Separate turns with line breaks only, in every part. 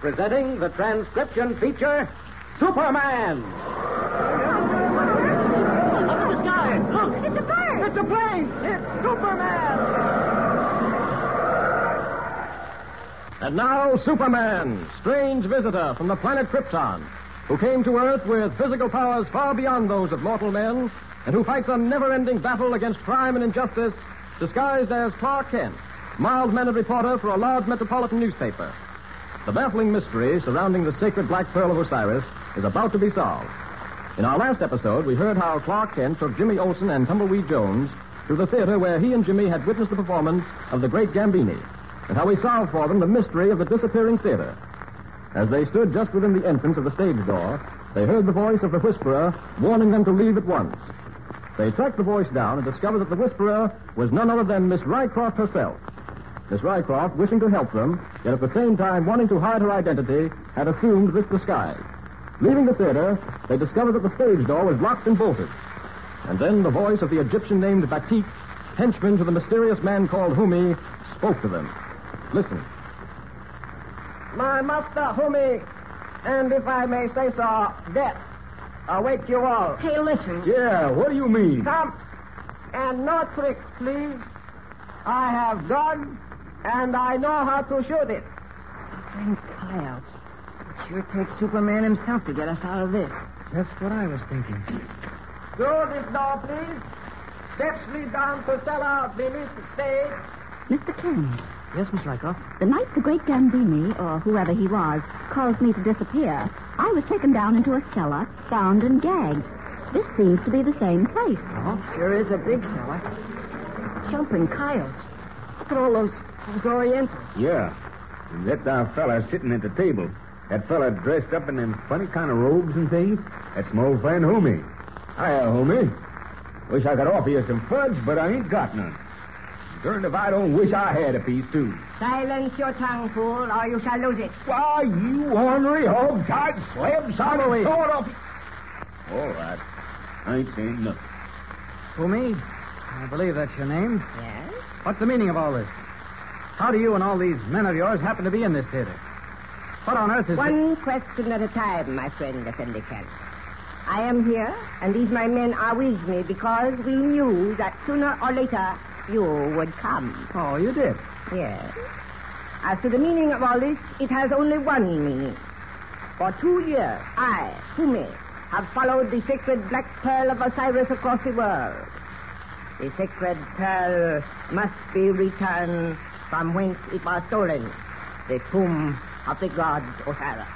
presenting the transcription feature, Superman. Up in the sky. Look.
It's a bird.
It's a plane. It's Superman. And now, Superman, strange visitor from the planet Krypton, who came to Earth with physical powers far beyond those of mortal men, and who fights a never-ending battle against crime and injustice, disguised as Clark Kent, mild-mannered reporter for a large metropolitan newspaper. The baffling mystery surrounding the sacred Black Pearl of Osiris is about to be solved. In our last episode, we heard how Clark Kent took Jimmy Olsen and Tumbleweed Jones to the theater where he and Jimmy had witnessed the performance of The Great Gambini, and how he solved for them the mystery of the disappearing theater. As they stood just within the entrance of the stage door, they heard the voice of the Whisperer warning them to leave at once. They tracked the voice down and discovered that the Whisperer was none other than Miss Rycroft herself. Miss Rycroft, wishing to help them, yet at the same time wanting to hide her identity, had assumed this disguise. Leaving the theater, they discovered that the stage door was locked and bolted. And then the voice of the Egyptian named Batik, henchman to the mysterious man called Humi, spoke to them. Listen.
My master, Humi, and if I may say so, death, await you all.
Hey, listen.
Yeah, what do you mean?
Come, and no tricks, please. I have gun, and I know how to shoot it.
Suffering clouds. It sure takes Superman himself to get us out of this.
That's what I was thinking.
Through this door, please. Steps lead down to cellar beneath the stage.
Mr. Kent,
Yes, Miss Rycroft?
the night the great Gambini, or whoever he was, caused me to disappear, I was taken down into a cellar, bound and gagged. This seems to be the same place.
Oh, sure is a big cellar. Jumping coyotes. Look at all those Orientals.
Yeah. And that fella sitting at the table. That fella dressed up in them funny kind of robes and things. That's my old friend Humi. Hiya, Humi. Wish I could offer you some fudge, but I ain't got none. Darned if I don't wish I had a piece, too.
Silence your tongue, fool, or you shall lose it.
Why, you ornery, hog-tied, slab-sided sort of... All right. I ain't saying nothing.
Humi? I believe that's your name.
Yes?
What's the meaning of all this? How do you and all these men of yours happen to be in this theater? What on earth is
One question at a time, my friend, Effendi Kent. I am here, and these my men are with me because we knew that sooner or later you would come.
Oh, you did?
Yes. As to the meaning of all this, it has only one meaning. For 2 years, I, Humi, have followed the sacred Black Pearl of Osiris across the world. The sacred pearl must be returned from whence it was stolen, the tomb of the god Osiris.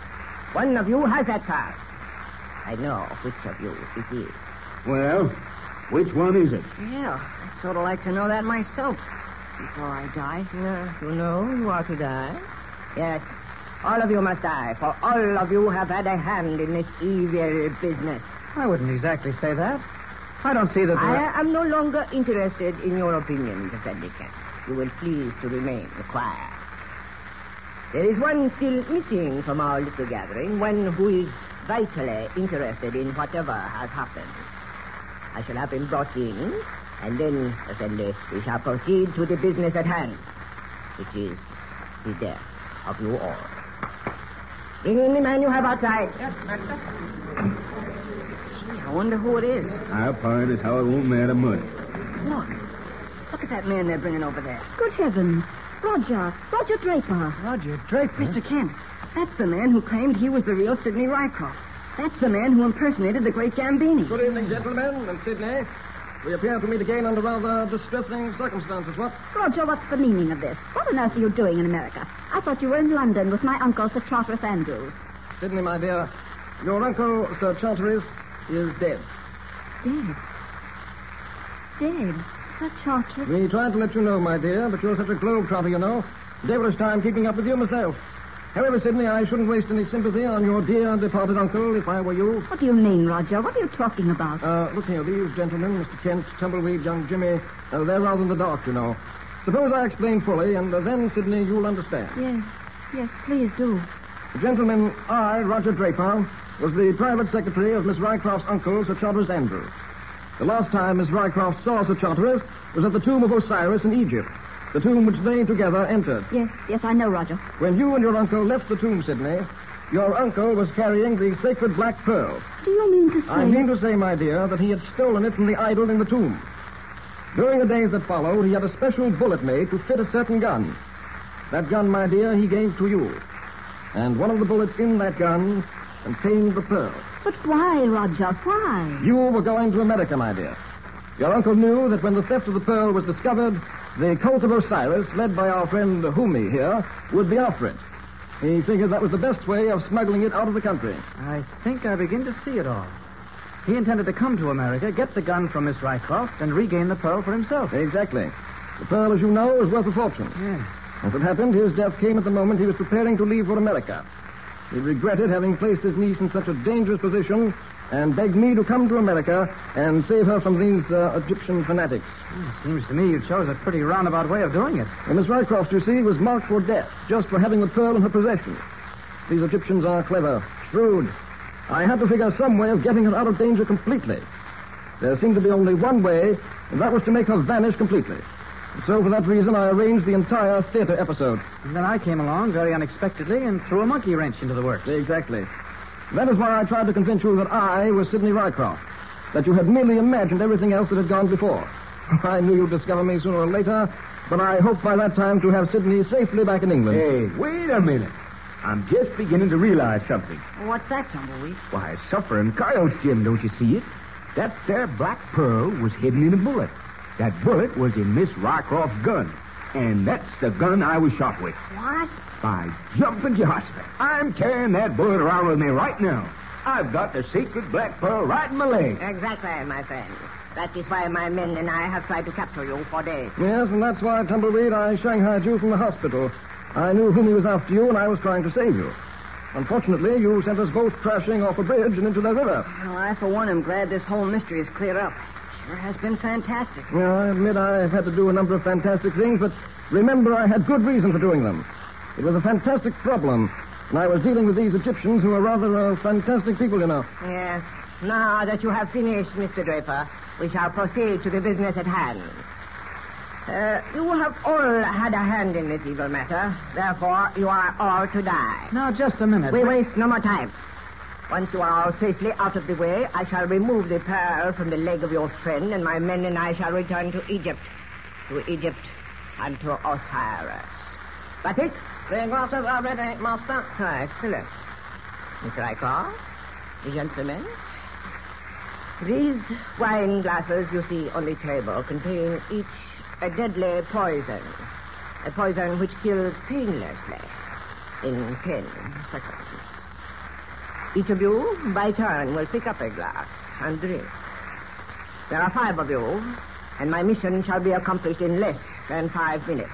One of you has that task. I know which of you it is.
Well, which one is it?
Yeah, I'd sort of like to know that myself before I die.
You know you are to die? Yes, all of you must die, for all of you have had a hand in this evil business.
I wouldn't exactly say that. I don't see that...
I am no longer interested in your opinion, Effendi Kent. You will please to remain quiet. There is one still missing from our little gathering, one who is vitally interested in whatever has happened. I shall have him brought in, and then, Effendi, we shall proceed to the business at hand, which is the death of you all. Bring in the man you have outside. Yes, master.
Gee, I wonder who it is.
I'll find it how it won't matter much.
Look at that man they're bringing over there.
Good heavens. Roger Draper.
Roger Draper?
Mr. Kent, that's the man who claimed he was the real Sidney Rycroft. That's the man who impersonated the great Gambini.
Good evening, gentlemen, and Sidney. We appear to meet again under rather distressing circumstances, what?
Roger, what's the meaning of this? What on earth are you doing in America? I thought you were in London with my uncle, Sir Charteris Andrews.
Sidney, my dear, your uncle, Sir Charteris, is dead.
Dead? Sir Charteris?
We tried to let you know, my dear, but you're such a globe-trotter, you know. Devilish time keeping up with you myself. However, Sidney, I shouldn't waste any sympathy on your dear departed uncle if I were you.
What do you mean, Roger? What are you talking about?
Look here, these gentlemen, Mr. Kent, Tumbleweed, young Jimmy, they're rather in the dark, you know. Suppose I explain fully, and then, Sidney, you'll understand.
Yes, please do.
Gentlemen, I, Roger Draper, was the private secretary of Miss Rycroft's uncle, Sir Charteris Andrews. The last time Miss Rycroft saw Sir Charteris was at the tomb of Osiris in Egypt. The tomb which they together entered.
Yes, I know, Roger.
When you and your uncle left the tomb, Sidney, your uncle was carrying the sacred black pearl.
Do you mean to say...
I mean to say, my dear, that he had stolen it from the idol in the tomb. During the days that followed, he had a special bullet made to fit a certain gun. That gun, my dear, he gave to you. And one of the bullets in that gun contained the pearl.
But why, Roger? Why?
You were going to America, my dear. Your uncle knew that when the theft of the pearl was discovered, the cult of Osiris, led by our friend Humi here, would be after it. He figured that was the best way of smuggling it out of the country.
I think I begin to see it all. He intended to come to America, get the gun from Miss Rycroft, and regain the pearl for himself.
Exactly. The pearl, as you know, is worth a fortune.
Yes.
As it happened, his death came at the moment he was preparing to leave for America. He regretted having placed his niece in such a dangerous position and begged me to come to America and save her from these Egyptian fanatics.
It seems to me you chose a pretty roundabout way of doing it.
And Miss Rycroft, you see, was marked for death just for having the pearl in her possession. These Egyptians are clever, shrewd. I had to figure some way of getting her out of danger completely. There seemed to be only one way, and that was to make her vanish completely. And so for that reason, I arranged the entire theater episode.
And then I came along very unexpectedly and threw a monkey wrench into the works.
Exactly. That is why I tried to convince you that I was Sidney Rycroft, that you had merely imagined everything else that had gone before. I knew you'd discover me sooner or later, but I hoped by that time to have Sidney safely back in England.
Hey, wait a minute. I'm just beginning to realize something.
What's that, Tumbleweed?
Why, suffering coyotes, Jim, don't you see it? That there black pearl was hidden in a bullet. That bullet was in Miss Rycroft's gun. And that's the gun I was shot with.
What?
By jumping Jehoshaphat. I'm carrying that bullet around with me right now. I've got the sacred black pearl right in my leg.
Exactly, my friend. That is why my men and I have tried to capture you for days.
Yes, and that's why, Tumbleweed, I shanghaied you from the hospital. I knew whom he was after you, and I was trying to save you. Unfortunately, you sent us both crashing off a bridge and into the river.
Well, I, for one, am glad this whole mystery is cleared up. Sure has been fantastic.
Well, I admit I've had to do a number of fantastic things, but remember, I had good reason for doing them. It was a fantastic problem, and I was dealing with these Egyptians who are rather fantastic people, you know.
Yes. Now that you have finished, Mr. Draper, we shall proceed to the business at hand. You have all had a hand in this evil matter. Therefore, you are all to die.
Now, just a minute.
We waste no more time. Once you are all safely out of the way, I shall remove the pearl from the leg of your friend, and my men and I shall return to Egypt. To Egypt and to Osiris. But it? The glasses are ready, Master. Oh, excellent. Mr. Rycroft, the gentlemen. These wine glasses you see on the table contain each a deadly poison. A poison which kills painlessly in 10 seconds. Each of you, by turn, will pick up a glass and drink. There are 5 of you, and my mission shall be accomplished in less than 5 minutes.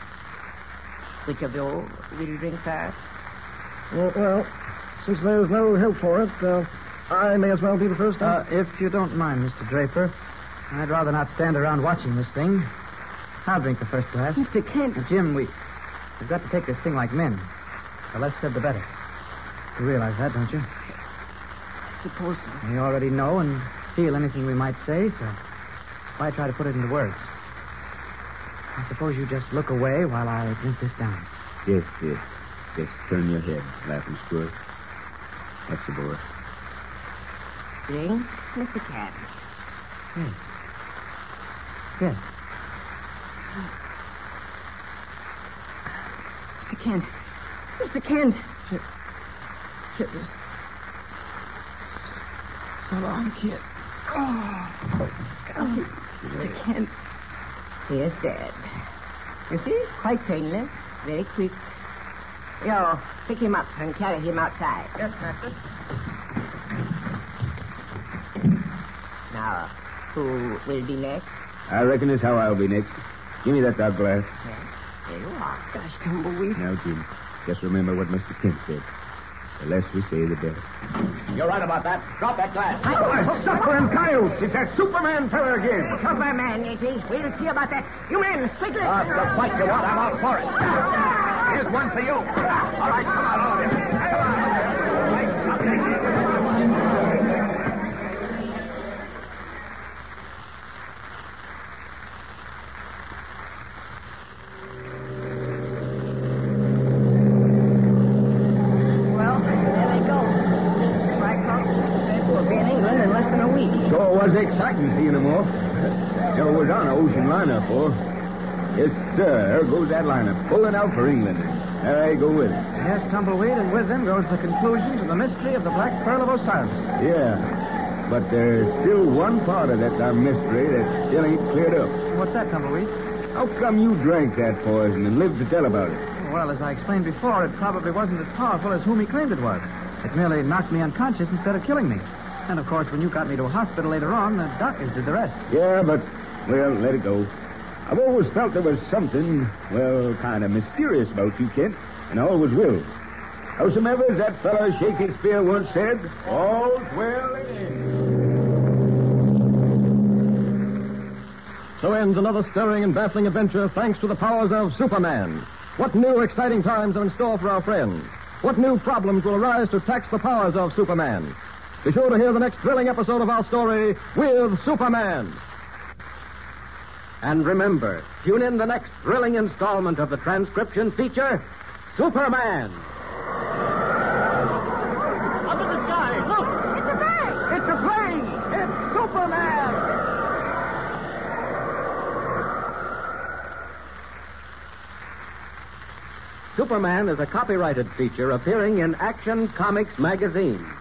Which of you will drink first?
Well, since there's no help for it, I may as well be the first.
If you don't mind, Mr. Draper, I'd rather not stand around watching this thing. I'll drink the first glass.
Mr. Kent.
Now, Jim, we've got to take this thing like men. The less said, the better. You realize that, don't you?
I suppose so.
You already know and feel anything we might say, so why try to put it into words? I suppose you just look away while I drink this down.
Yes. Just turn your head, Laughing Squirt. That's the boy.
Drink, Mr. Kent.
Yes.
Mr. Kent. Mr. Kent.
So long, kid.
Mr. Kent.
He is dead. You see? Quite painless. Very quick. Yo, pick him up and carry him outside.
Yes, Master.
Now, who will be next?
I reckon that's how I'll be next. Give me that dark glass.
Yes, there you are.
Gosh, Tumbleweed.
Now, Jim, just remember what Mr. Kent said. The less we say, the better.
You're right about that. Drop that glass.
Suffering coyotes! It's that Superman fella again.
Superman, it is. We'll see about that. You men, quickly.
The fight you want, I'm out for it. Here's one for you. All right, come on, all of you.
was exciting seeing them off. Never was on an ocean liner before. Yes, sir. There goes that liner, pulling out for England. There I go with it.
Yes, Tumbleweed, and with them goes the conclusion to the mystery of the Black Pearl of Osiris.
Yeah. But there's still one part of that mystery that still ain't cleared up.
What's that, Tumbleweed?
How come you drank that poison and lived to tell about it?
Well, as I explained before, it probably wasn't as powerful as whom he claimed it was. It merely knocked me unconscious instead of killing me. And, of course, when you got me to a hospital later on, the doctors did the rest.
Yeah, but, well, let it go. I've always felt there was something, well, kind of mysterious about you, Kent, and I always will. Howsomever, as that fellow Shakespeare once said, all's well in the end.
So ends another stirring and baffling adventure thanks to the powers of Superman. What new exciting times are in store for our friends? What new problems will arise to tax the powers of Superman? Be sure to hear the next thrilling episode of our story with Superman.
And remember, tune in the next thrilling installment of the transcription feature, Superman.
Up in the sky, look!
It's a bird!
It's a plane! It's Superman!
Superman is a copyrighted feature appearing in Action Comics magazine.